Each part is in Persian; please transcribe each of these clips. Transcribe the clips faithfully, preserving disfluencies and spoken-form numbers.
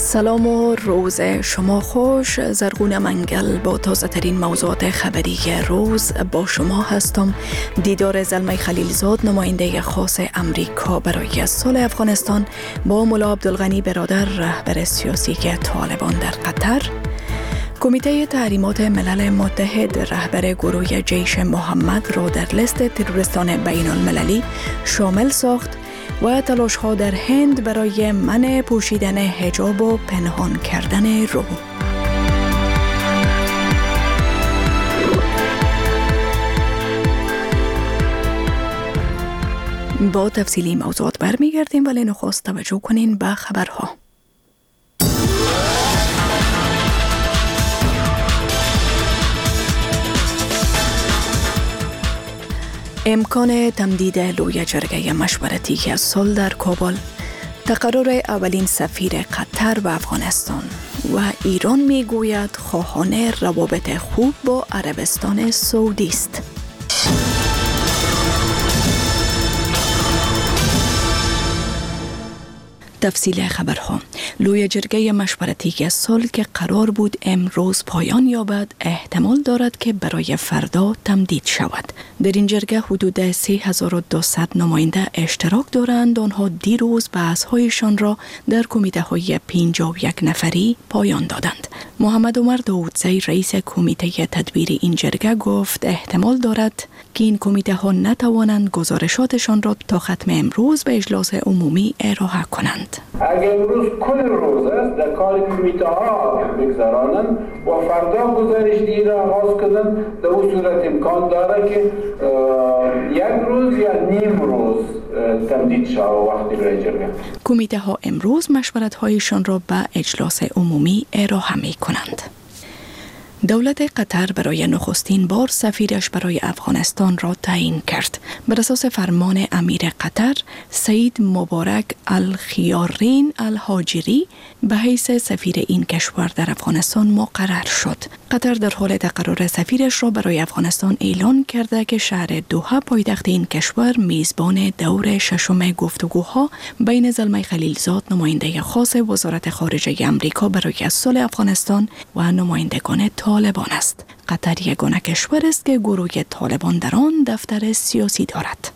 سلام و روز شما خوش. زرغون منگل با تازه ترین موضوعات خبری روز با شما هستم. دیدار زلمه خلیلزاد نماینده خاص امریکا برای صلح افغانستان با ملا عبدالغنی برادر رهبر سیاسی طالبان در قطر. کمیته تحریمات ملل متحد رهبر گروه جیش محمد را در لیست تروریستان بین المللی شامل ساخت و تلاش‌ها در هند برای منع پوشیدن حجاب و پنهان کردن رو. با تفصیلی موضوعات برمیگردیم، ولی نخست توجه کنین به خبرها. امکان تمدید لوی جرگه مشورتی صلح در کابل، تقرر اولین سفیر قطر به افغانستان و ایران میگوید خواهان روابط خوب با عربستان سعودی است. تفصیل خبرها. لوی جرگه مشورتی صلح که قرار بود امروز پایان یابد، احتمال دارد که برای فردا تمدید شود. در این جرگه حدود سه هزار و دویست نماینده اشتراک دارند. آنها دیروز بحث‌هایشان را در کمیته های پنجاه و یک نفری پایان دادند. محمد عمر داودزی رئیس کمیته تدبیر این جرگه گفت احتمال دارد که این کمیته ها نتوانند گزارشاتشان را تا ختم امروز به اجلاس عمومی ارائه کنند. اگر امروز کل روز است در کار کمیته ها بگذرانند و فردا گزارش دیگه را آغاز کنند، در اون صورت امکان داره که یک روز یا نیم روز تمدید شود وقتی برای جرگه. کمیته ها امروز مشورت هایشان را به اجلاس عمومی ارائه می کنند. دولت قطر برای نخستین بار سفیرش برای افغانستان را تعیین کرد. بر اساس فرمان امیر قطر سید مبارک الخیارین الهاجری به حیث سفیر این کشور در افغانستان مقرر شد. قطر در حال تقرر سفیرش را برای افغانستان اعلان کرده که شهر دوحه پایتخت این کشور میزبان دور ششم گفتگوها بین زلمه خلیلزاد نماینده خاص وزارت خارجه امریکا برای صلح افغانستان و نمایندگان طالبان است. قطر یگانه کشور است که گروه طالبان در آن دفتر سیاسی دارد.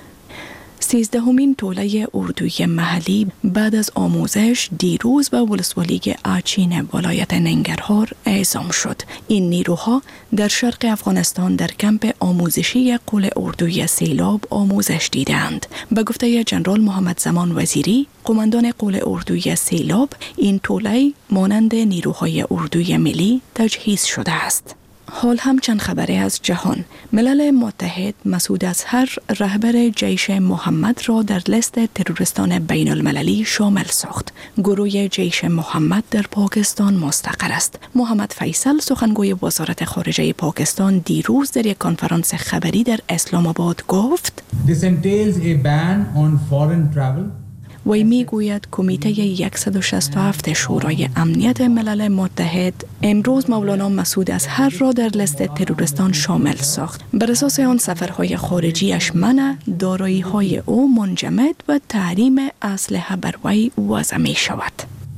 سیزدهمین توله اردوی محلی بعد از آموزش دیروز به ولسوالی آچین ولایت ننگرهار اعزام شد. این نیروها در شرق افغانستان در کمپ آموزشی قول اردوی سیلاب آموزش دیدند. به گفته جنرال محمد زمان وزیری، قماندان قول اردوی سیلاب، این توله مانند نیروهای اردوی ملی تجهیز شده است. حال هم چند خبری از جهان. ملل متحد مسعود اظهر رهبر جیش محمد را در لیست تروریستان بین المللی شامل ساخت. گروه جیش محمد در پاکستان مستقر است. محمد فیصل سخنگوی وزارت خارجه پاکستان دیروز در یک کنفرانس خبری در اسلام آباد گفت This entails a ban on foreign travel. وی می گوید کمیته صد و شصت و هفت شورای امنیت ملل متحد امروز مولانا مسعود اظهر را در لیست تروریستان شامل ساخت. بر اساس آن سفرهای خارجیش منع، دارایی‌های او منجمد و تحریم اسلحه بر وی وضع می شود.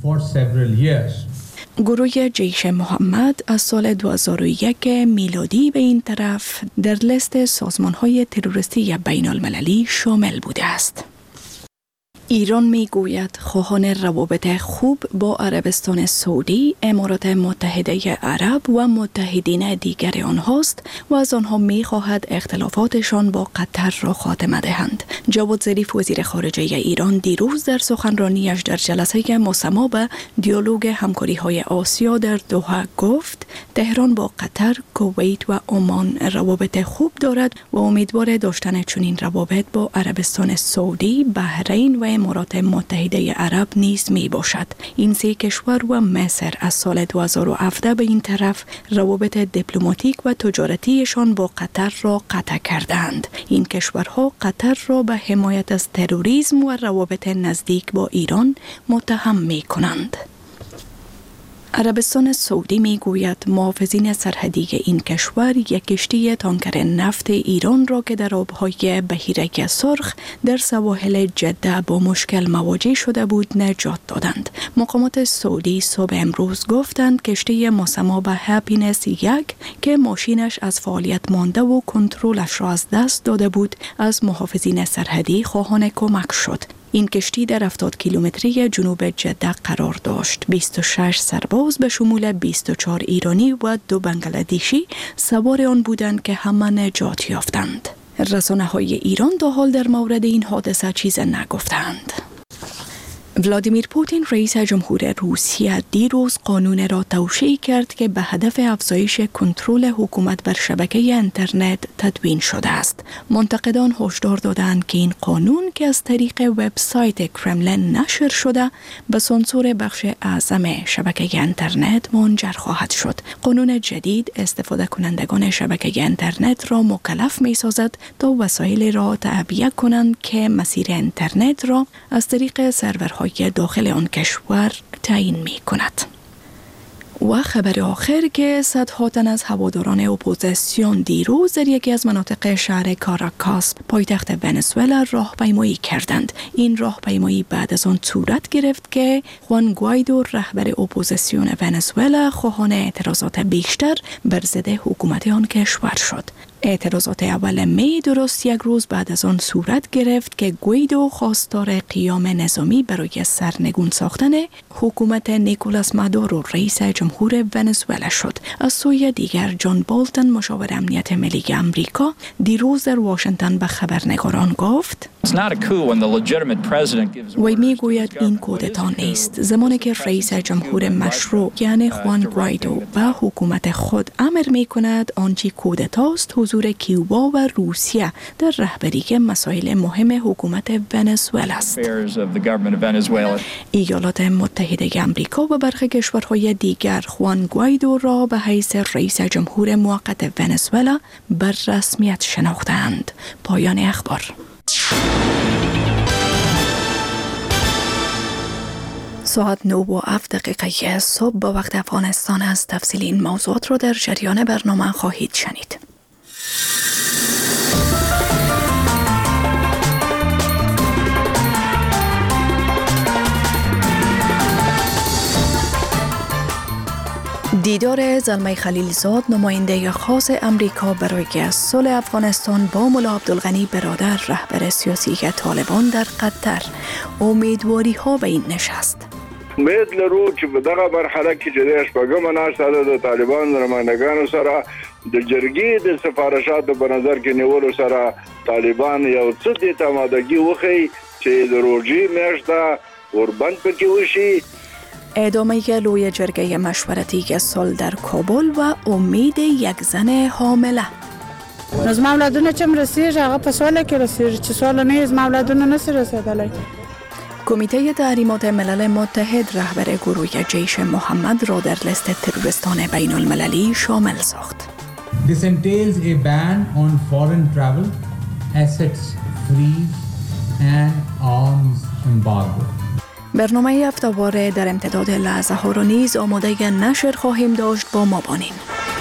گروه جیش محمد از سال دو هزار و یک میلادی به این طرف در لیست سازمان‌های تروریستی بین المللی شامل بوده است. ایران می گوید خواهان روابط خوب با عربستان سعودی، امارات متحده عرب و متحدین دیگر آنهاست و از آنها می خواهد اختلافاتشان با قطر را خاتمه دهند. جواد ظریف وزیر خارجه ایران دیروز در سخنرانیش در جلسه مسما به دیالوگ همکاری های آسیا در دوحه گفت تهران با قطر، کویت و عمان روابط خوب دارد و امیدوار داشتن چنین روابط با عربستان سعودی، بحرین و امارات متحده عرب نیز می باشد. این سه کشور و مصر از سال دو هزار و هفده به این طرف روابط دیپلماتیک و تجارتیشان با قطر را قطع کردند. این کشورها قطر را به حمایت از تروریسم و روابط نزدیک با ایران متهم می کنند. عربستان سعودی می گوید محافظین سرحدی این کشور یک کشتی تانکر نفت ایران را که در آبهای بحیره سرخ در سواحل جده با مشکل مواجه شده بود نجات دادند. مقامات سعودی صبح امروز گفتند کشتی مسمى به هپینس یک که ماشینش از فعالیت مانده و کنترلش را از دست داده بود از محافظین سرحدی خواهان کمک شد. این کشتی در هفتاد کیلومتری جنوب جده قرار داشت. بیست و شش سرباز به شمول بیست و چهار ایرانی و دو بنگلادیشی سوار آن بودند که همه نجات یافتند. رسانه‌های ایران تا حال در مورد این حادثه چیز نگفتند. ولادیمیر پوتین رئیس جمهور روسیه دیروز قانون را توشیح کرد که به هدف افزایش کنترل حکومت بر شبکه اینترنت تدوین شده است. منتقدان هشدار دادند که این قانون که از طریق وبسایت کرملین نشر شده به سانسور بخش اعظم شبکه اینترنت منجر خواهد شد. قانون جدید استفاده کنندگان شبکه اینترنت را مکلف می سازد تا وسایل را تعبیه کنند که مسیر اینترنت را از طریق سرورهای داخل آن کشور تعیین می کند. و خبر آخر که صدها تن از هواداران اپوزیسیون دیروز در یکی از مناطق شهر کاراکاس پایتخت ونزوئلا راهپیمایی کردند. این راهپیمایی بعد از آن صورت گرفت که خوان گوایدو رهبر اپوزیسیون ونزوئلا خواهان اعتراضات بیشتر بر ضد حکومت آن کشور شد. اعتراضات اول می درست یک روز بعد از آن صورت گرفت که گویدو خواستار قیام نظامی برای سرنگون ساختن حکومت نیکولاس مادورو رئیس جمهور ونزوئلا شد. از سوی دیگر جان بولتن مشاور امنیت ملی آمریکا دیروز در واشنگتن به خبرنگاران گفت وی می گوید این کودتا نیست. زمانی که رئیس جمهور مشروع یعنی خوان گوایدو و حکومت خود امر می کند آنچه کودتاست حضور کیوبا و روسیه در رهبری مسائل مهم حکومت ونزوئلا است. ایالات متحده آمریکا و برخی کشورهای دیگر خوان گوایدو را به حیث رئیس جمهور موقت ونزوئلا بر رسمیت شناختند. پایان اخبار. ساعت نه و هفت دقیقه صبح با وقت افغانستان از تفصیل این موضوعات را در جریان برنامه خواهید شنید. دیدار زلمه خلیلزاد نماینده خاص امریکا برای صلح افغانستان با ملا عبدالغنی برادر رهبر سیاسی طالبان در قطر. امیدواری ها به این نشست. امید لرو چې په دغه مرحله کې چې د شپږمه ناسته ده د طالبان نمایندګانو سره د جرګې د سفارشاتو په نظر کې نیولو سره طالبان یو څه د تمادګي وخی چې د روزي میاشته وربند پکې وشي. ادامه لوی جرگه مشورتی صلح در کابل و امید یک زن حامله. از مولدونه چم رسیج هغه په سواله کې رسیج چې سوال نه از مولدونه نسی رسیدلی. کمیته تحریمات ملل متحد رهبر گروه جیش محمد را در لیست تروریستان بین المللی شامل ساخت. This entails a ban on foreign travel, assets freeze and arms embargo. برنامه هفته‌واره در امتداد لحظه ها را نیز آماده نشر خواهیم داشت. با ما بانین.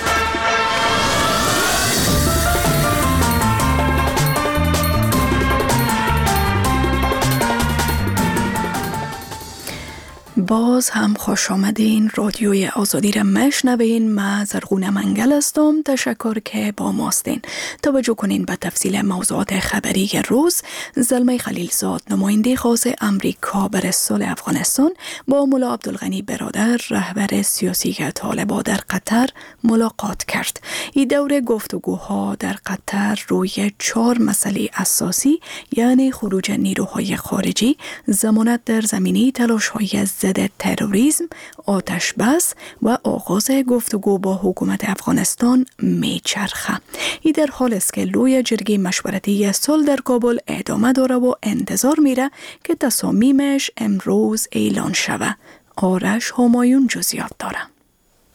باز هم خوش آمدین. رادیوی آزادی را مشنوین. من زرغونه منگل هستم. تشکر که با ماستین. توجه کنین به تفصیل موضوعات خبری روز. زلمه خلیلزاد نماینده خاص امریکا برای صلح افغانستان با ملا عبدالغنی برادر رهبر سیاسی طالبان در قطر ملاقات کرد. این دور گفتگوها در قطر روی چهار مسئله اساسی یعنی خروج نیروهای خارجی، ضمانت در زمینه تلاش‌های ضد تروریسم، آتش بس و آغاز گفتگو با حکومت افغانستان میچرخه. این در حال است که لوی جرگه مشورتی صلح در کابل ادامه داره و انتظار میره که تصامیمش امروز اعلان شوه. آرش همایون جزئیات داره.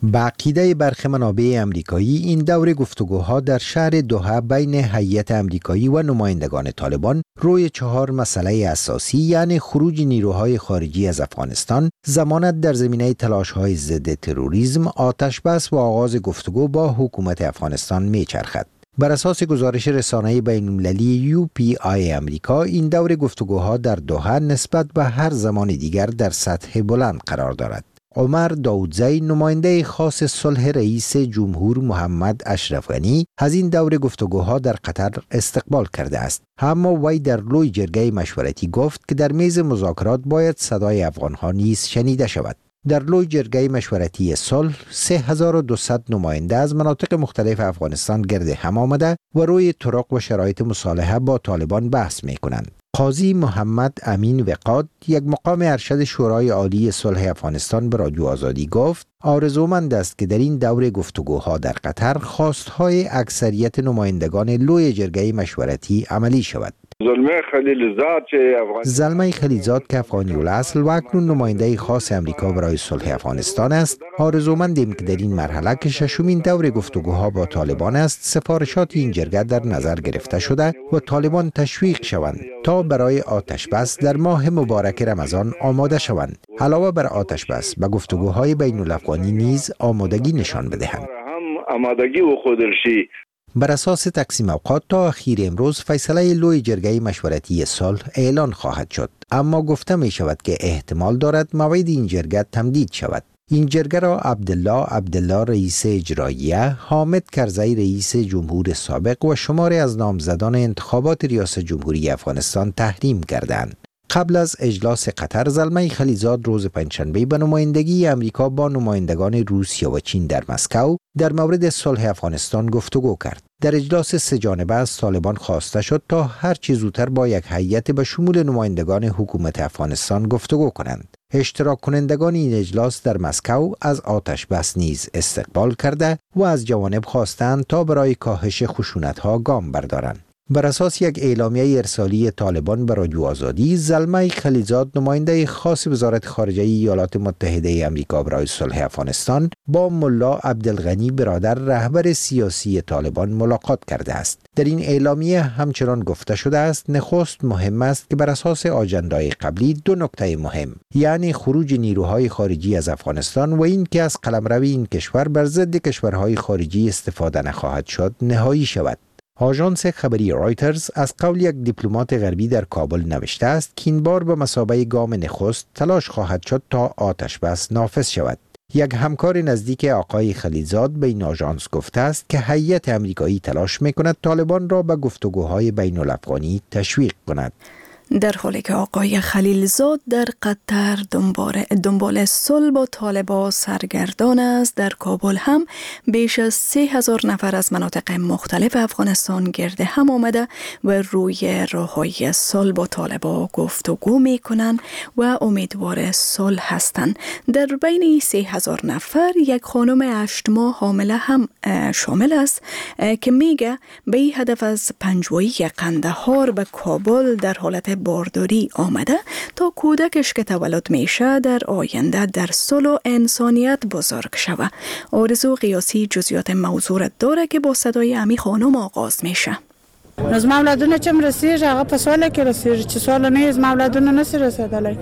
به عقیده برخی منابع امریکایی این دور گفتگوها در شهر دوحه بین هیئت امریکایی و نمایندگان طالبان روی چهار مسئله اساسی یعنی خروج نیروهای خارجی از افغانستان، ضمانت در زمینه تلاش‌های ضد تروریسم، آتش بس و آغاز گفتگو با حکومت افغانستان میچرخد. بر اساس گزارش رسانه بین‌المللی یو پی آی امریکا، این دور گفتگوها در دوحه نسبت به هر زمان دیگر در سطح بلند قرار دارد. عمر داودزی نماینده خاص صلح رئیس جمهور محمد اشرف غنی از این دور گفتگوها در قطر استقبال کرده است. اما وی در لوی جرگه مشورتی گفت که در میز مذاکرات باید صدای افغانها نیز شنیده شود. در لوی جرگه مشورتی صلح سه هزار و دویست نماینده از مناطق مختلف افغانستان گرد هم آمده و روی طرق و شرایط مصالحه با طالبان بحث می کنند. قاضی محمد امین وقاد، یک مقام ارشد شورای عالی صلح افغانستان، به رادیو آزادی گفت آرزومند است که در این دور گفتگوها در قطر خواستهای اکثریت نمایندگان لوی جرگه مشورتی عملی شود. زلمه خلیلزاد زلمه خلیلزاد که افغانی الاصل و اکنون نماینده خاص امریکا برای صلح افغانستان است، آرزومندیم که در این مرحله که ششمین دور گفتگوها با طالبان است، سفارشات این جرگه در نظر گرفته شده و طالبان تشویق شوند تا برای آتش بس در ماه مبارک رمضان آماده شوند. علاوه بر آتش بس به گفتگوهای بین الافغانی نیز آمادگی نشان بدهند. هم آمادگی و خودرشی. بر اساس تقسیم اوقات تا اخیر امروز فیصله لوی جرگه مشورتی صلح اعلان خواهد شد، اما گفته می شود که احتمال دارد موعد این جرگه تمدید شود. این جرگه را عبدالله عبدالله رئیس اجراییه، حامد کرزی رئیس جمهور سابق و شماری از نامزدان انتخابات ریاست جمهوری افغانستان تحریم کردند. قبل از اجلاس قطر، زلمه خلیلزاد روز پنجشنبه به نمایندگی امریکا با نمایندگان روسیه و چین در مسکو در مورد صلح افغانستان گفتگو کرد. در اجلاس سه جانبه از طالبان خواسته شد تا هر چه زودتر با یک هیئت به شمول نمایندگان حکومت افغانستان گفتگو کنند. اشتراک کنندگان این اجلاس در مسکو از آتش بس نیز استقبال کرده و از جوانب خواستند تا برای کاهش خشونت‌ها گام بردارند. بر اساس یک اعلامیه ارسالی طالبان به رادیو آزادی، زلمه خلیلزاد نماینده خاص وزارت خارجه ایالات متحده آمریکا برای صلح افغانستان با ملا عبدالغنی برادر رهبر سیاسی طالبان ملاقات کرده است. در این اعلامیه همچنان گفته شده است نخست مهم است که بر اساس آجندای قبلی دو نکته مهم، یعنی خروج نیروهای خارجی از افغانستان و این که از قلمرو این کشور بر ضد کشورهای خارجی استفاده نخواهد شد، نهایی شود. آژانس خبری رایترز از قول یک دیپلمات غربی در کابل نوشته است که این بار به مثابه گام نخست تلاش خواهد شد تا آتش بس نافذ شود. یک همکار نزدیک آقای خلیلزاد به این آژانس گفته است که هیئت امریکایی تلاش می‌کند طالبان را به گفتگوهای بین الافغانی تشویق کند. در حالی که آقای خلیلزاد در قطر دنبال دنبال صلح با طالبان سرگردان است، در کابل هم بیش از سه هزار نفر از مناطق مختلف افغانستان گرد هم آمده و روی راههای صلح با طالبان گفتگو می کنند و امیدوار صلح هستند. در بین سه هزار نفر یک خانم هشت ماه حامله هم شامل است که میگه به این هدف از پنجوایی قندهار به کابل در حالت بارداری آمده تا کودکش که تولد میشه در آینده در صلح و انسانیت بزرگ شود. آرزو قیاسی جزئیات موضوع داره که با صدای امی خانم آغاز میشه. از مولدونه چم رسیج هغه په سواله کې رسیج چې سواله نه از مولدونه نسی رسیدلی.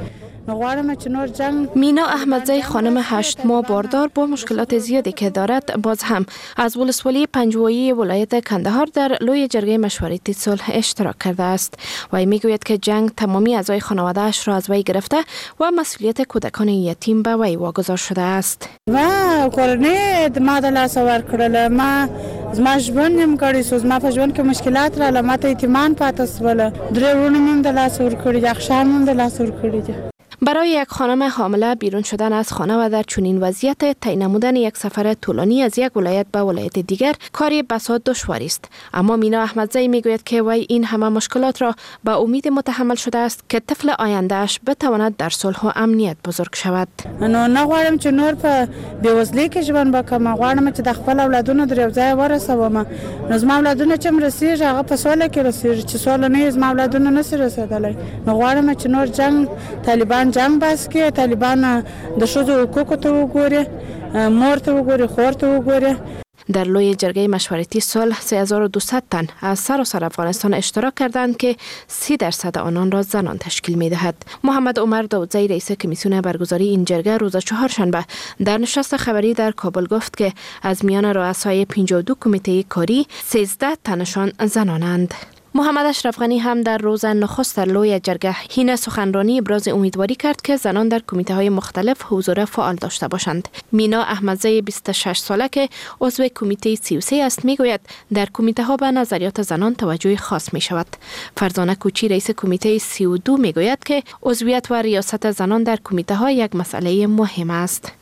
مینا احمدزی خانم هشت ماه باردار با مشکلات زیادی که دارد باز هم از ولسوالی پنجوایی ولایت کندهار در لوی جرگه مشورتی صلح اشتراک کرده است. وی میگوید که جنگ تمامی اعضای خانواده اش را از وی گرفته و مسئولیت کودکان یتیم به وی واگذار شده است. ما کورنی ما د لاس ور کړل، ما زما ژوند نیم کړی سو، زما په ژوند کې مشکلات رااله، ما ته یتیمان پاتې سول، درې ورونه مون د لاس ور کړی، اخشار مون د لاس ور کړی. برای یک خانم حامله بیرون شدن از خانه و در چنین وضعیت طی نمودن یک سفر طولانی از یک ولایت به ولایت دیگر کاری بسیار دشواری است. اما مینا احمدزی میگوید که وی این همه مشکلات را به امید متحمل شده است که طفل آیندهش بتواند در صلح و امنیت بزرگ شود. نو نه غواړم چې نور په بېوزلۍ کې ژوند وکړم، غواړم چې د خپل اولادونو در یو ځای ورسوم. نو زما اولادونه چې رسیږي هغه په سوله کې رسیږي، چې سوله نه زما اولادونه نشي رسیدلی. نو غواړم چې نور جنگ طالبان جنگ بس کې طالبان د شوزو حقوقو ته وګوري، مور ته وګوري، خور ته وګوري. در لوی جرگه مشورتی صلح سه هزار و دویست تن از سراسر افغانستان اشتراک کردند که سی درصد آنان را زنان تشکیل می دهد. محمد عمر داودزی رئیس کمیسیون برگزاری این جرگه روز چهارشنبه در نشست خبری در کابل گفت که از میان رؤسای پنجاه و دو کمیته کاری سیزده تنشان زنانند. محمد اشرف غنی هم در روز نخست در لوی جرگه حین سخنرانی ابراز امیدواری کرد که زنان در کمیته های مختلف حضور فعال داشته باشند. مینا احمدزی بیست و شش ساله که عضو کمیته سی و سه است میگوید در کمیته ها به نظریات زنان توجه خاص می شود. فرزانه کوچی رئیس کمیته سی و دو میگوید که عضویت و ریاست زنان در کمیته ها یک مسئله مهم است.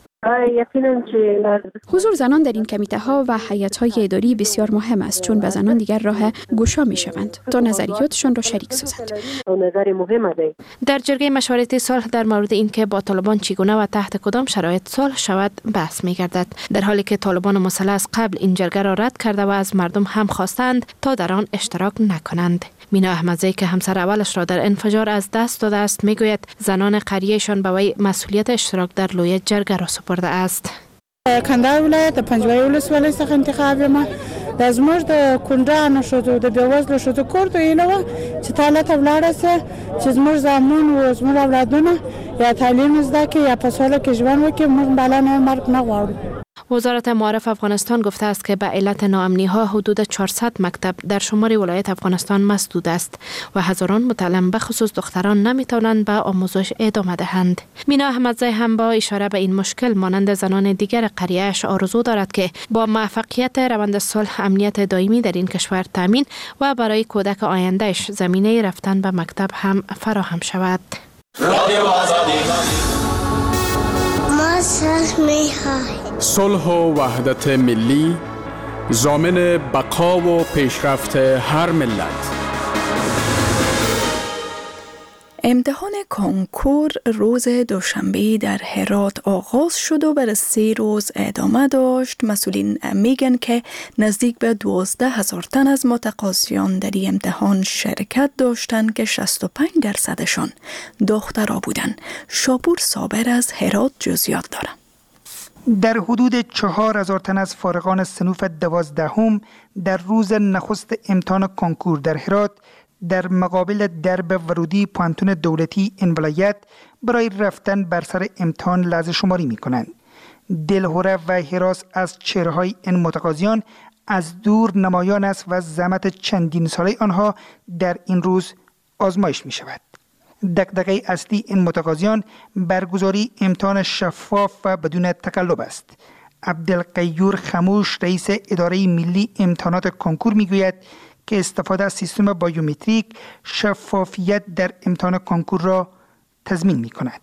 حضور زنان در این کمیته ها و هیئت های اداری بسیار مهم است، چون به زنان دیگر راه گشا می شوند تا نظریاتشان را شریک سازند. در جرگه مشورتی صلح در مورد اینکه با طالبان چگونه و تحت کدام شرایط صلح شود بحث می گردد، در حالی که طالبان مسلح از قبل این جرگه را رد کرده و از مردم هم خواستند تا در آن اشتراک نکنند. مینا احمدزی که همسر اولش را در انفجار از دست داده است میگوید زنان قریهشان به وی مسئولیت اشتراک در لوی جرگه را سپرده است. کندهار ولایت د پنجوای ولسوالۍ څخه انتخاب یم. د زموږ د کونډانو ښځو د بېوزلو ښځو کور ته هیله وه چې تاله ته ولاړه سي چې زموږ زامن و زموږ اولادونه یا تعلیم زده کړي یا په سوله کې ژوند وکړي. موږ بالا نه مرګ نه غواړو. وزارت معارف افغانستان گفته است که به علت ناامنی ها حدود چهارصد مکتب در شمال ولایت افغانستان مسدود است و هزاران متعلم به خصوص دختران نمیتوانند به آموزش ادامه دهند. مینا احمدزی هم با اشاره به این مشکل مانند زنان دیگر قریه‌اش آرزو دارد که با موفقیت روند صلح امنیت دائمی در این کشور تامین و برای کودک آیندهش زمینه رفتن به مکتب هم فراهم شود. صلح و وحدت ملی ضامن بقا و پیشرفت هر ملت. امتحان کنکور روز دوشنبه در هرات آغاز شد و بر سه روز ادامه داشت. مسئولین میگن که نزدیک به دوازده هزار تن از متقاضیان در این امتحان شرکت داشتند که شصت و پنج درصدشان دخترها بودند. شاپور صابر از هرات جزئیات دارد. در حدود چهار هزار تن از فارغان صنوف دوازدهم در روز نخست امتحان کنکور در هرات در مقابل درب ورودی پانتون دولتی این ولایت برای رفتن بر سر امتحان لحظه شماری می کنند. دلهره و هراس از چهره‌های این متقاضیان از دور نمایان است و زحمت چندین ساله آنها در این روز آزمایش می شود. دغدغه اصلی این متقاضیان برگزاری امتحان شفاف و بدون تقلب است. عبدالقیور خموش رئیس اداره ملی امتحانات کنکور میگوید که استفاده از سیستم بایومتریک شفافیت در امتحان کنکور را تضمین می کند.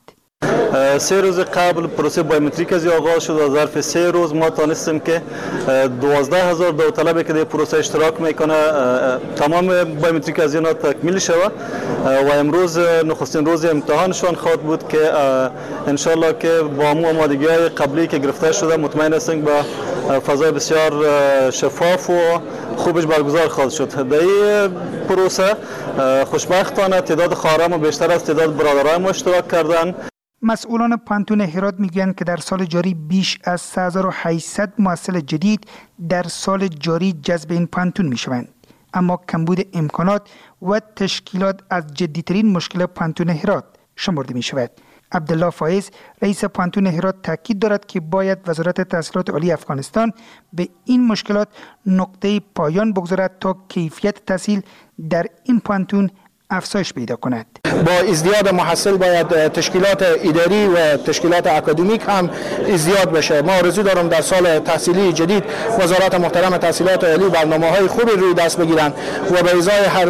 سه روز قبل پروسه بایومتریک از آغاز شد و ظرف سه روز ما تانستیم که دوازده هزار داوطلبی که در پروسه اشتراک میکنه تمام بایومتریک از اینا تکمیل شود و امروز نخستین روز امتحانشان خواهد بود که انشالله که با مو آمادگی‌های قبلی که گرفته شده مطمئن هستیم با فضای بسیار شفاف و خوبش برگزار خواهد شد. در این پروسه خوشبختانه تعداد خواهرام بیشتر از تعداد برادران ما اشتراک کردند. مسئولان پانتون هرات میگویند که در سال جاری بیش از سه هزار و هشتصد محصل جدید در سال جاری جذب این پانتون میشوند، اما کمبود امکانات و تشکیلات از جدیترین مشکل پانتون هرات شمرده می شود. عبدالله فایز رئیس پانتون هرات تاکید دارد که باید وزارت تحصیلات عالی افغانستان به این مشکلات نقطه پایان بگذارد تا کیفیت تحصیل در این پانتون افزایش پیدا کند. با ازدیاد محصل باید تشکیلات اداری و تشکیلات اکادمیک هم ازدیاد بشه. ما آرزو دارم در سال تحصیلی جدید وزارت محترم تحصیلات عالی برنامه‌های خوبی روی دست بگیرند و به ازای هر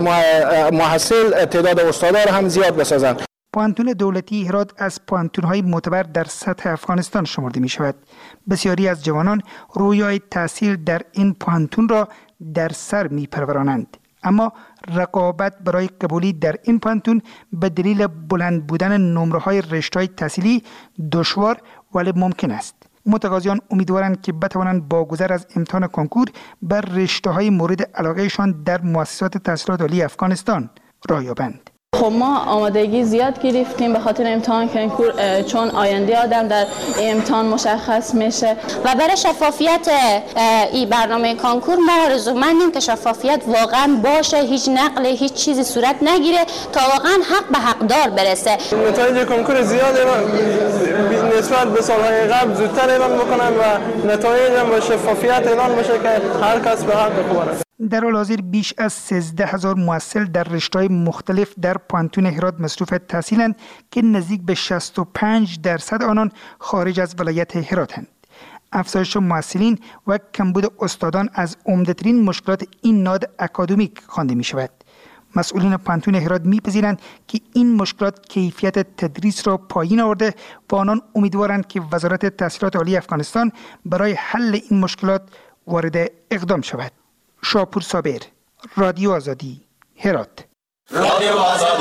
محصل تعداد استادا را هم زیاد بسازند. پانتون دولتی هرات از پانتون‌های معتبر در سطح افغانستان شمرده می شود. بسیاری از جوانان رویای تحصیل در این پانتون را در سر می پرورانند. اما رقابت برای قبولی در این پانتون به دلیل بلند بودن نمره‌های رشته‌های تحصیلی دشوار ولی ممکن است. متقاضیان امیدوارند که بتوانند با گذر از امتحان کنکور بر رشته‌های مورد علاقهشان در مؤسسات تحصیلات عالی افغانستان راه یابند. خب ما آمادگی زیاد گرفتیم به خاطر امتحان کنکور، چون آینده آدم در امتحان مشخص میشه و برای شفافیت این برنامه کنکور ما آرزومندیم که شفافیت واقعا باشه، هیچ نقل هیچ چیزی صورت نگیره تا واقعا حق به حقدار برسه. نتایج کنکور زیاده نسبت به سالهای قبل زودتر اعلان میکنن و نتایج هم با شفافیت اعلان میشه که هر کس به حق خود برسه. در حال حاضر بیش از سیزده هزار محصل در رشته‌های مختلف در پانتون هرات مصروف تحصیلند که نزدیک به شصت و پنج درصد آنان خارج از ولایت هراتند. افزایش محصلین و کمبود استادان از عمده‌ترین مشکلات این نهاد اکادمیک خوانده می شود. مسئولین پانتون هرات می‌پذیرند که این مشکلات کیفیت تدریس را پایین آورده و آنان امیدوارند که وزارت تحصیلات عالی افغانستان برای حل این مشکلات وارد اقدام شود. شاپور صابر، رادیو آزادی، هرات. رادیو آزادی.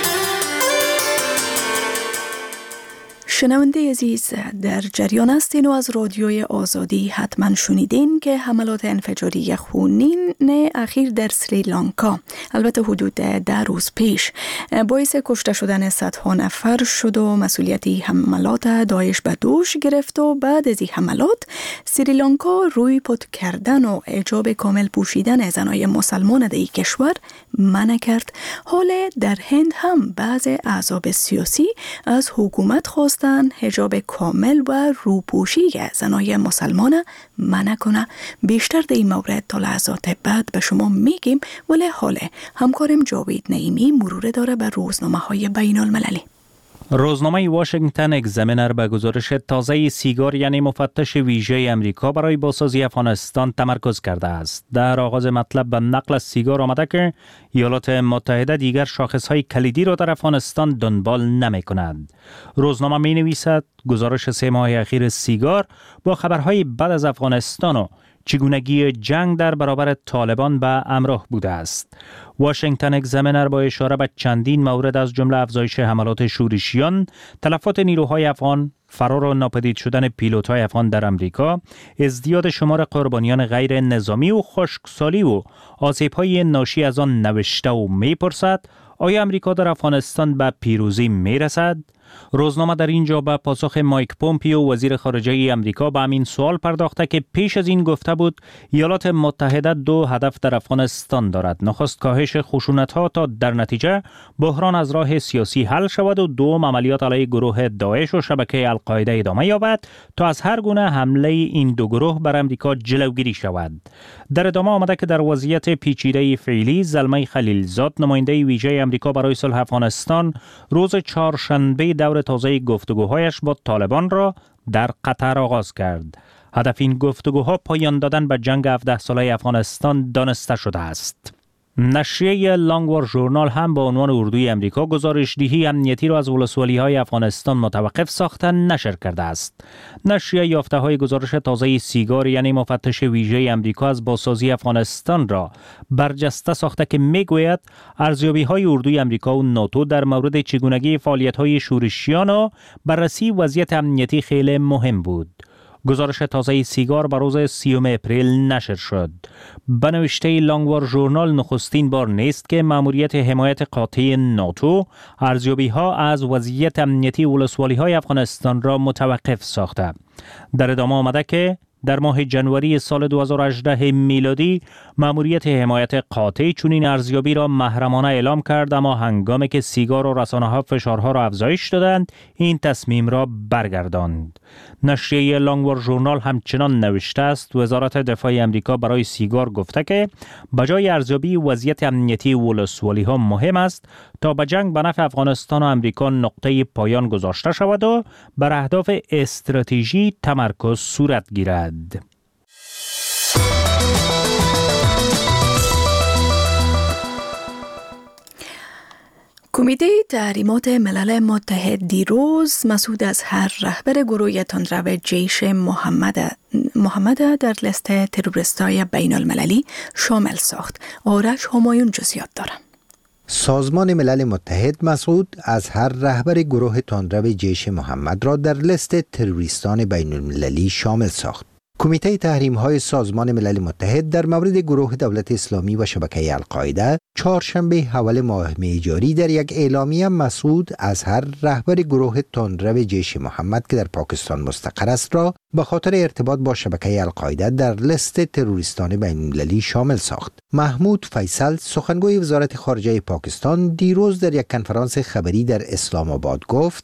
شنونده عزیز، در جریان هستین و از رادیوی آزادی حتما شنیدین که حملات انفجاری خونین اخیر در سریلانکا، البته حدود ده روز پیش، باعث کشته شدن صدها نفر شد و مسئولیتی حملات داعش به دوش گرفت و بعد از این حملات سریلانکا روی پد کردن و حجاب کامل پوشیدن زنای مسلمان در این کشور منع کرد. حال در هند هم بعض احزاب سیاسی از حکومت خواستن حجاب کامل و روپوشی زنای مسلمان منع کنه. بیشتر در این مورد تا لحظات بعد به شما میگیم، ولی حال همکارم جاوید نعیمی مرور داره به روزنامه های بین المللی. روزنامه واشنگتن اگزامینر به گزارش تازه سیگار یعنی مفتش ویژه امریکا برای بازسازی افغانستان تمرکز کرده است. در آغاز مطلب به نقل از سیگار آمده که ایالات متحده دیگر شاخصهای کلیدی را در افغانستان دنبال نمی کند. روزنامه می نویسد گزارش سه ماه اخیر سیگار با خبرهای بد از افغانستان و چگونگی جنگ در برابر طالبان به همراه بوده است. واشنگتن اگزامینر با اشاره به چندین مورد از جمله افزایش حملات شورشیان، تلفات نیروهای افغان، فرار و ناپدید شدن پیلوت‌های افغان در امریکا، ازدیاد شمار قربانیان غیر نظامی و خشکسالی و آسیب‌های ناشی از آن نوشته و می‌پرسد آیا امریکا در افغانستان به پیروزی می‌رسد؟ روزنامه در اینجا به پاسخ مایک پومپیو وزیر خارجه امریکا به همین سوال پرداخته که پیش از این گفته بود ایالات متحده دو هدف در افغانستان دارد. نخست کاهش خشونت‌ها تا در نتیجه بحران از راه سیاسی حل شود و دوم عملیات علیه گروه داعش و شبکه القاعده ادامه یابد تا از هر گونه حمله این دو گروه بر امریکا جلوگیری شود. در ادامه آمده که در وضعیت پیچیده فعلی زلمه خلیلزاد نماینده ویژه امریکا برای صلح افغانستان روز چهارشنبه دور تازه گفتگوهایش با طالبان را در قطر آغاز کرد. هدف این گفتگوها پایان دادن به جنگ هفده ساله افغانستان دانسته شده است. نشریه لانگوار ژورنال هم با عنوان اردوی امریکا گزارش‌دهی امنیتی را از ولسوالی‌های افغانستان متوقف ساخته نشر کرده است. نشریه یافته‌های گزارش تازه سیگار یعنی مفتش ویژه امریکا از بازسازی افغانستان را برجسته ساخته که میگوید ارزیابی‌های اردوی امریکا و ناتو در مورد چگونگی فعالیت‌های شورشیان و بررسی وضعیت امنیتی خیلی مهم بود. گزارش تازه سیگار بر روز سیوم اپریل نشر شد. به نوشته لانگوار ژورنال نخستین بار نیست که مأموریت حمایت قاطع ناتو ارزیابی‌ها از وضعیت امنیتی ولسوالی‌های افغانستان را متوقف ساخته. در ادامه آمده که در ماه جنوری سال دو هزار و هجده میلادی مأموریت حمایت قاطع چنین ارزیابی را محرمانه اعلام کرد، اما هنگامی که سیگار و رسانه‌ها فشارها را افزایش دادند این تصمیم را برگرداند. نشریه لانگوار ژورنال همچنان نوشته است وزارت دفاع امریکا برای سیگار گفته که بجای ارزیابی وضعیت امنیتی ولسوالی‌ها مهم است تا به جنگ به نفع افغانستان و امریکا نقطه پایان گذاشته شود و بر اهداف استراتژی تمرکز صورت گیرد. کمیته تحریمات ملل متحد دیروز مسعود اظهر رهبر گروه تندرو جیش محمد محمد در لیست تروریستای بین المللی شامل ساخت. آرش همایون جزئیات دارم. سازمان ملل متحد مسعود اظهر رهبر گروه تندرو جیش محمد را در لیست تروریستان بین المللی شامل ساخت. کمیته تحریم‌های سازمان ملل متحد در مورد گروه دولت اسلامی و شبکه القاعده چهارشنبه اول ماه می جاری در یک اعلامیه مسعود اظهر رهبر گروه تندرو جیش محمد که در پاکستان مستقر است را به خاطر ارتباط با شبکه القاعده در لیست تروریستان بین‌المللی شامل ساخت. محمود فیصل سخنگوی وزارت خارجه پاکستان دیروز در یک کنفرانس خبری در اسلام آباد گفت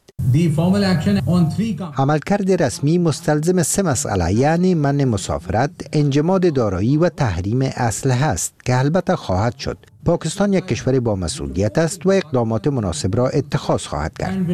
عملکرد رسمی مستلزم سه مسئله یعنی منع مسافرت، انجماد دارایی و تحریم اسلحه است که البته خواهد شد. پاکستان یک کشور با مسئولیت است و اقدامات مناسب را اتخاذ خواهد کرد.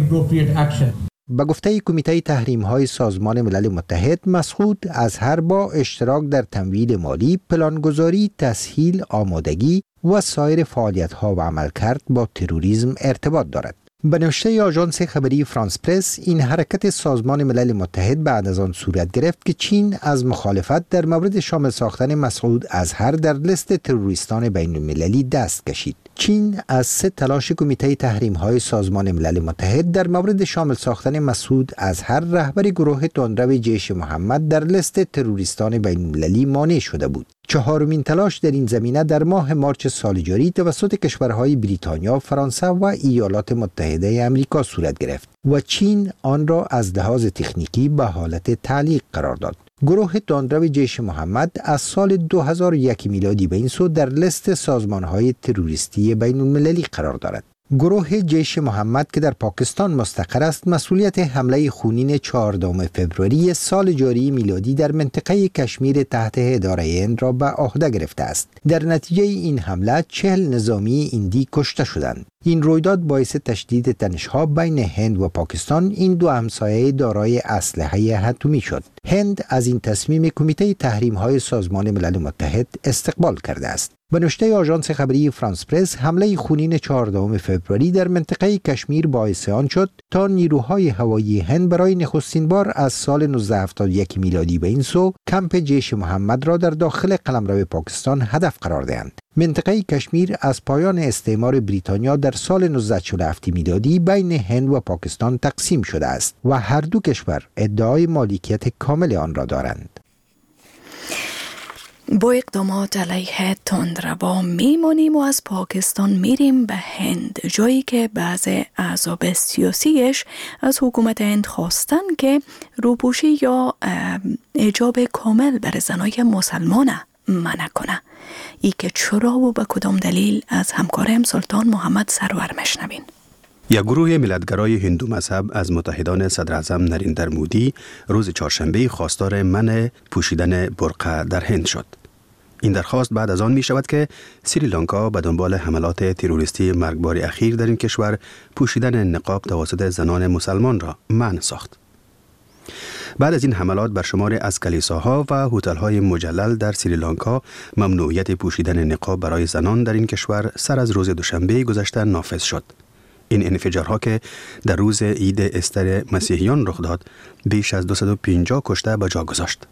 به گفته کمیته تحریم‌های سازمان ملل متحد، مسعود اظهر با اشتراک در تمویل مالی، پلانگذاری، تسهیل، آمادگی و سایر فعالیت‌ها و عملکرد با تروریسم ارتباط دارد. به نوشته آژانس خبری فرانس پرس، این حرکت سازمان ملل متحد بعد از آن صورت گرفت که چین از مخالفت در مورد شامل ساختن مسعود اظهر در لیست تروریستان بین المللی دست کشید. چین از سه تلاش کمیته تحریم‌های سازمان ملل متحد در مورد شامل ساختن مسعود اظهر رهبر گروه تندرو جیش محمد در لیست تروریستان بین المللی مانع شده بود. چهارمین تلاش در این زمینه در ماه مارچ سال جاری توسط کشورهای بریتانیا، فرانسه و ایالات متحده آمریکا صورت گرفت و چین آن را از لحاظ تکنیکی به حالت تعلیق قرار داد. گروه تندرو جیش محمد از سال دو هزار و یک میلادی به این سو در لیست سازمانهای تروریستی بین المللی قرار دارد. گروه جیش محمد که در پاکستان مستقر است، مسئولیت حمله خونین چهاردهم فوریه سال جاری میلادی در منطقه کشمیر تحت اداره هند را به عهده گرفته است. در نتیجه این حمله چهل نظامی هندی کشته شدند. این رویداد باعث تشدید تنش‌ها بین هند و پاکستان، این دو همسایه دارای اسلحه اتمی شد. هند از این تصمیم کمیته تحریم‌های سازمان ملل متحد استقبال کرده است. به نوشته آژانس خبری فرانس پرس، حمله خونین چهاردهم فوریه در منطقه کشمیر باعث آن شد تا نیروهای هوایی هند برای نخستین بار از سال نوزده هفتاد و یک میلادی به این سو کمپ جیش محمد را در داخل قلمرو پاکستان هدف قرار دهند. منطقه کشمیر از پایان استعمار بریتانیا در سال نوزده چهل و هفت میلادی بین هند و پاکستان تقسیم شده است و هر دو کشور ادعای مالکیت کامل آن را دارند. با اقدامات علیه تندرو میمانیم و از پاکستان میریم به هند، جایی که بعض احزاب سیاسیش از حکومت هند خواستن که روپوشی یا حجاب کامل بر زنای مسلمان منع کنه. ای که چرا و به کدام دلیل از همکارم سلطان محمد سرور مشنوین. یک گروه ملتگرای هندو مذهب از متحدان صدر اعظم نریندر مودی روز چهارشنبه خواستار منع پوشیدن برقع در هند شد. این درخواست بعد از آن می شود که سریلانکا به دنبال حملات تروریستی مرگبار اخیر در این کشور پوشیدن نقاب توسط زنان مسلمان را منع ساخت. بعد از این حملات بر شمار از کلیساها و هتل‌های مجلل در سریلانکا ممنوعیت پوشیدن نقاب برای زنان در این کشور سر از روز دوشنبه گذشته نافذ شد. این انفجارها که در روز عید استر مسیحیان رخ داد، بیش از دویست و پنجاه کشته به جا گذاشت.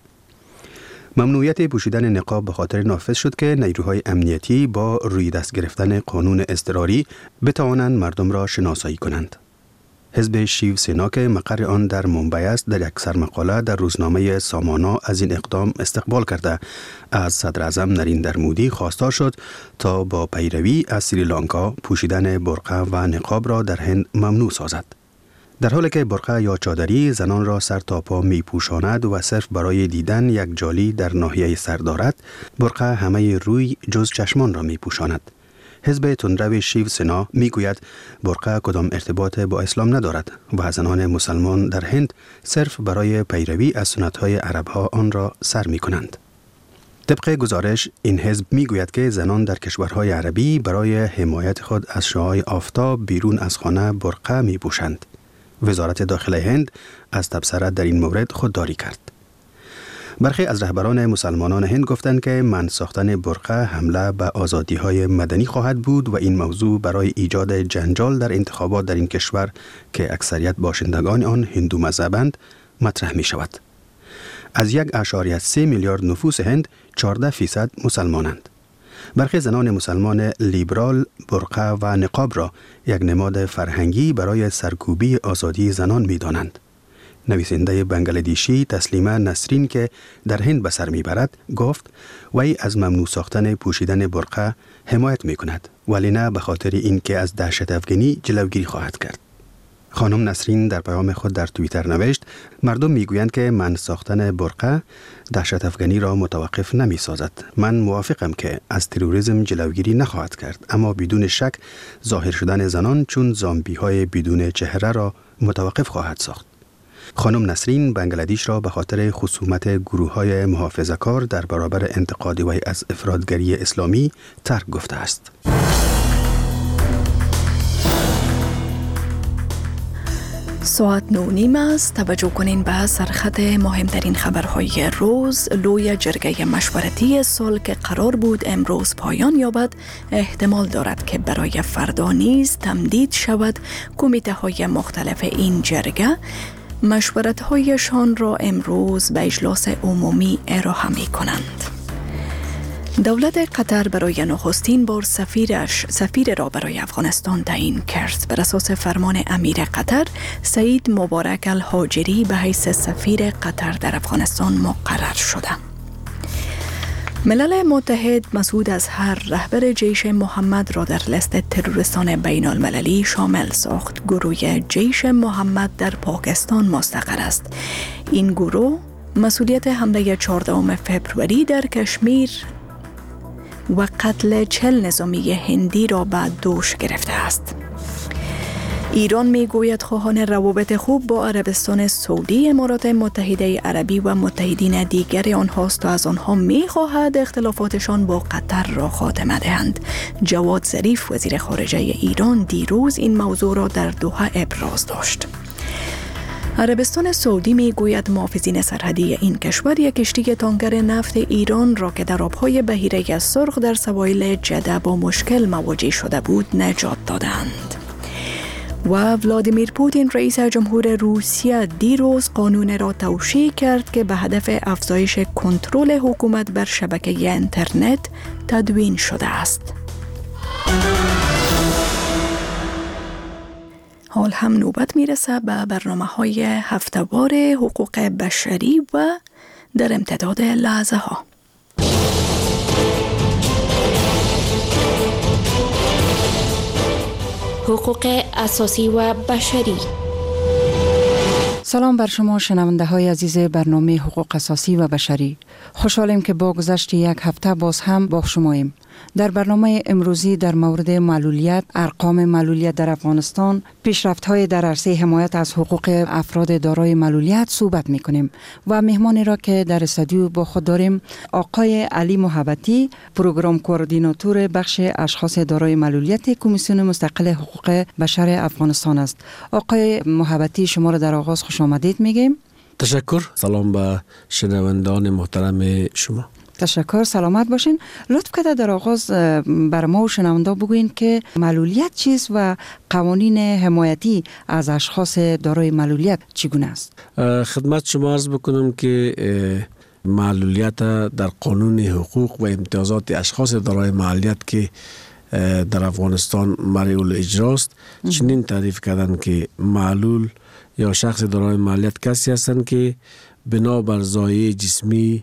ممنوعیت پوشیدن نقاب به خاطر نافذ شد که نیروهای امنیتی با روی دست گرفتن قانون اضطراری بتوانند مردم را شناسایی کنند. حزب شیو سینا که مقر آن در ممبئی است، در یک سرمقاله در روزنامه سامانا از این اقدام استقبال کرده از صدر اعظم نریندر مودی خواستار شد تا با پیروی از سریلانکا پوشیدن برقع و نقاب را در هند ممنوع سازد. در حالی که برقع یا چادری زنان را سر تا پا می پوشاند و صرف برای دیدن یک جالی در ناحیه سر دارد، برقع همه روی جز چشمان را می پوشاند. حزب تندرو شیو سینا می گوید برقع کدام ارتباط با اسلام ندارد و زنان مسلمان در هند صرف برای پیروی از سنت‌های عرب‌ها آن را سر می کنند. طبق گزارش این حزب می گوید که زنان در کشورهای عربی برای حمایت خود از شعاع آفتاب بیرون از خانه برقع می پوشند. وزارت داخله هند از تبصره در این مورد خودداری کرد. برخی از رهبران مسلمانان هند گفتند که منع ساختن برقع حمله به آزادی‌های مدنی خواهد بود و این موضوع برای ایجاد جنجال در انتخابات در این کشور که اکثریت باشندگان آن هندو مذهبند مطرح می شود. از یک اشاریه سه میلیارد نفوس هند چهارده فیصد مسلمانند. برخی زنان مسلمان لیبرال برقع و نقاب را یک نماد فرهنگی برای سرکوبی آزادی زنان می دانند. نویسنده بنگلادیشی تسلیمه نسرین که در هند به سر میبرد گفت وی از ممنوع ساختن پوشیدن برقع حمایت میکند ولی نه به خاطر اینکه از دهشت افغانی جلوگیری خواهد کرد. خانم نسرین در پیام خود در توییتر نوشت مردم میگویند که من ساختن برقع دهشت افغانی را متوقف نمی سازد. من موافقم که از تروریسم جلوگیری نخواهد کرد، اما بدون شک ظاهر شدن زنان چون زامبی های بدون چهره را متوقف خواهد ساخت. خانم نسرین بنگلادیش را به خاطر خصومت گروه های محافظه‌کار در برابر انتقاد وی از افراطگری اسلامی ترک گفته است. ساعت نو نیم است. توجه کنین به سرخط مهمترین خبرهای روز. لوی جرگه مشورتی سال که قرار بود امروز پایان یابد احتمال دارد که برای فردا نیز تمدید شود. کمیته های مختلف این جرگه مشورت هایشان را امروز به اجلاس عمومی ارائه می کنند. دولت قطر برای نخستین بار سفیرش سفیر را برای افغانستان تعیین کرد. بر اساس فرمان امیر قطر سعید مبارک الهاجری به حیث سفیر قطر در افغانستان مقرر شده. ملل متحد مسعود اظهر رهبر جیش محمد را در لیست تروریستان بین المللی شامل ساخت. گروه جیش محمد در پاکستان مستقر است. این گروه مسئولیت حمله چهاردهم فوریه در کشمیر و قتل چهل نظامی هندی را به دوش گرفته است. ایران می گوید خواهان روابط خوب با عربستان سعودی، امارات متحده عربی و متحدین دیگر آنهاست تا از آنها می خواهد اختلافاتشان با قطر را خاتمه دهند. جواد ظریف وزیر خارجه ایران دیروز این موضوع را در دوحه ابراز داشت. عربستان سعودی می گوید محافظین سرحدی این کشور یک کشتی تانکر نفت ایران را که در آبهای بحیره سرخ در سواحل جده با مشکل مواجه شده بود نجات دادند. و ولادیمیر پوتین رئیس جمهور روسیه دیروز قانون را توشیح کرد که به هدف افزایش کنترل حکومت بر شبکه اینترنت تدوین شده است. حال هم نوبت میرسه به برنامه های هفته‌وار حقوق بشری و در امتداد لحظه ها. حقوق اساسی و بشری. سلام بر شما شنونده های عزیز برنامه حقوق اساسی و بشری. خوشحالیم که با گذشت یک هفته باز هم با شماییم. در برنامه امروزی در مورد معلولیت، ارقام معلولیت در افغانستان، پیشرفت‌های در عرصه حمایت از حقوق افراد دارای معلولیت صحبت می‌کنیم و مهمانی را که در استودیو با خود داریم آقای علی محبتی، پروگرام کوردیناتور بخش اشخاص دارای معلولیت کمیسیون مستقل حقوق بشر افغانستان است. آقای محبتی شما را در آغاز خوش آمدید میگیم. تشکر. سلام به شنوندگان محترم شما. تشکر، سلامت باشین. لطف کرده در آغاز بر ما و شنونده بگوین که معلولیت چیست و قوانین حمایتی از اشخاص دارای معلولیت چگونه است؟ خدمت شما عرض بکنم که معلولیت در قانون حقوق و امتیازات اشخاص دارای معلولیت که در افغانستان معلول اجراست چنین تعریف کردن که معلول یا شخص دارای معلولیت کسی هستند که بنا بر ضایعه جسمی،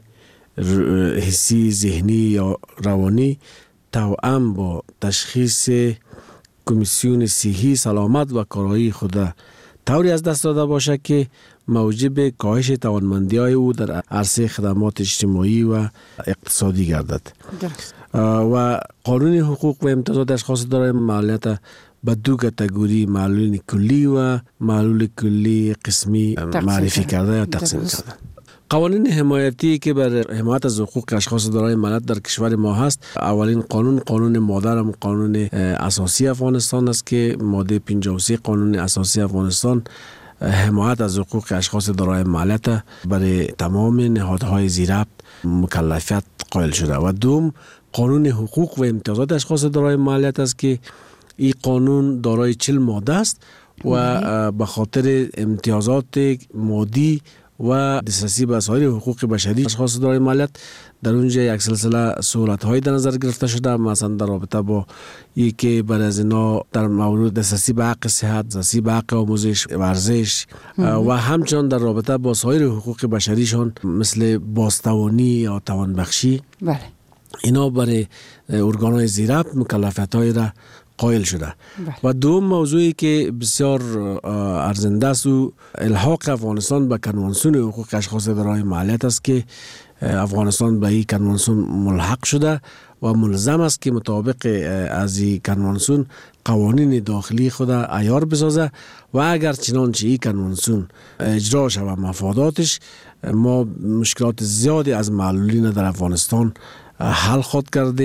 حسی، ذهنی یا روانی توأم با تشخیص کمیسیون صحی سلامت و کارایی خود طوری از دست داده باشد که موجب کاهش توانمندی های او در عرصه خدمات اجتماعی و اقتصادی گردد. درست. و قانون حقوق و امتیازات اشخاص دارای معلولیت به دو کاتگوری معلول کلی و معلول کلی قسمی معرفی کرده یا تقسیم کرده. قوانین حمایتی که بر حمایت از حقوق اشخاص دارای معلولیت در کشور ما هست، اولین قانون قانون مادرم قانون اساسی افغانستان است که ماده پنجاه و سه قانون اساسی افغانستان حمایت از حقوق اشخاص دارای معلولیت برای تمام نهادهای زیربط مکلفیت قائل شده و دوم قانون حقوق و امتیازات اشخاص دارای معلولیت است که این قانون دارای چهل ماده است و به خاطر امتیازات مادی و دسترسی به سایر حقوق بشری اشخاص دارای معلولیت. در اونجا یک سلسله سهولت های در نظر گرفته شده، مثلا در رابطه با یکی برای از اینا در مورد دسترسی به حق صحت، دسترسی به حق آموزش، ورزش و همچنان در رابطه با سایر حقوق بشریشان مثل بازتوانی یا توانبخشی. بله. اینا برای ارگان‌های زیربط مکلفیت‌های را قائل شده. بله. و دوم موضوعی که بسیار ارزنده است و الحاق افغانستان به کنوانسیون حقوق اشخاص دارای معلولیت است که افغانستان به این کنوانسیون ملحق شده و ملزم است که مطابق از این کنوانسیون قوانین داخلی خود عیار بسازه و اگر چنانچه این کنوانسیون اجرا شود مفاداتش، ما مشکلات زیادی از معلولین در افغانستان حل خود کرده.